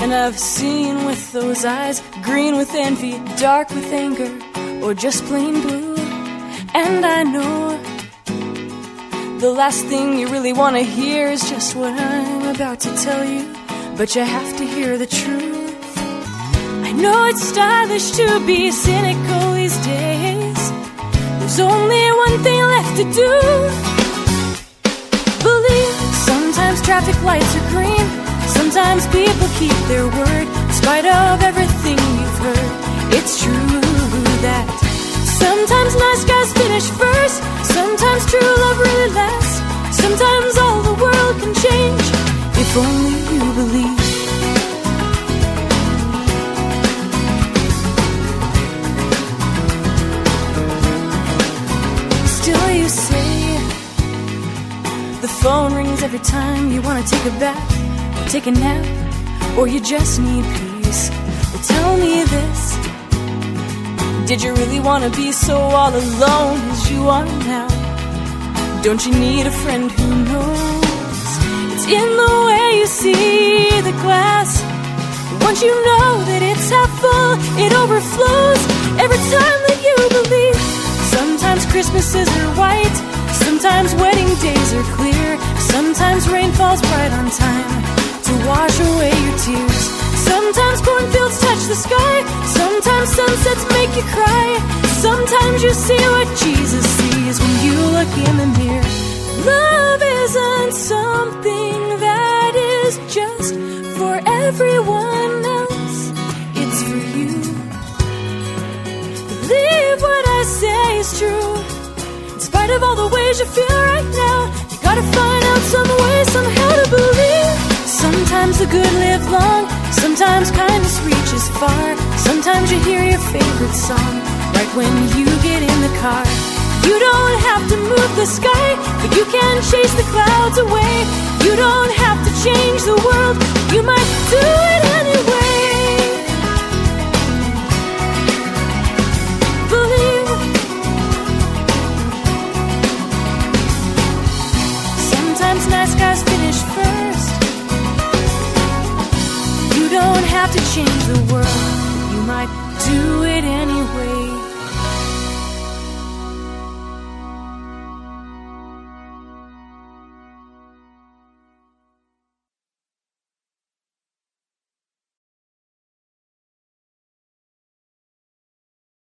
And I've seen with those eyes, green with envy, dark with anger, or just plain blue. And I know the last thing you really want to hear is just what I'm about to tell you, but you have to hear the truth. I know it's stylish to be cynical these days. There's only one thing left to do. Believe sometimes traffic lights are green, sometimes people keep their word. In spite of everything you've heard, it's true that sometimes nice guys finish first, sometimes true love really lasts, sometimes all the world can change if only you believe. Still you say the phone rings every time you want to take a bath or take a nap, or you just need peace. Well, tell me this, did you really want to be so all alone as you are now? Don't you need a friend who knows? It's in the way you see the glass. Once you know that it's half full, it overflows every time that you believe. Sometimes Christmases are white, sometimes wedding days are clear, sometimes rain falls right on time to wash away your tears. Sometimes cornfields touch the sky, sometimes sunsets make you cry, sometimes you see what Jesus sees when you look in the mirror. Love isn't something that is just for everyone else, it's for you. Believe what I say is true. In spite of all the ways you feel right now, you gotta find out some way somehow to believe. Sometimes the good live long, sometimes kindness reaches far, sometimes you hear your favorite song right when you get in the car. You don't have to move the sky, but you can chase the clouds away. You don't have to change the world, you might do it anyway. Believe. Sometimes nice guys finish first. You don't have to change the world, you might do it anyway.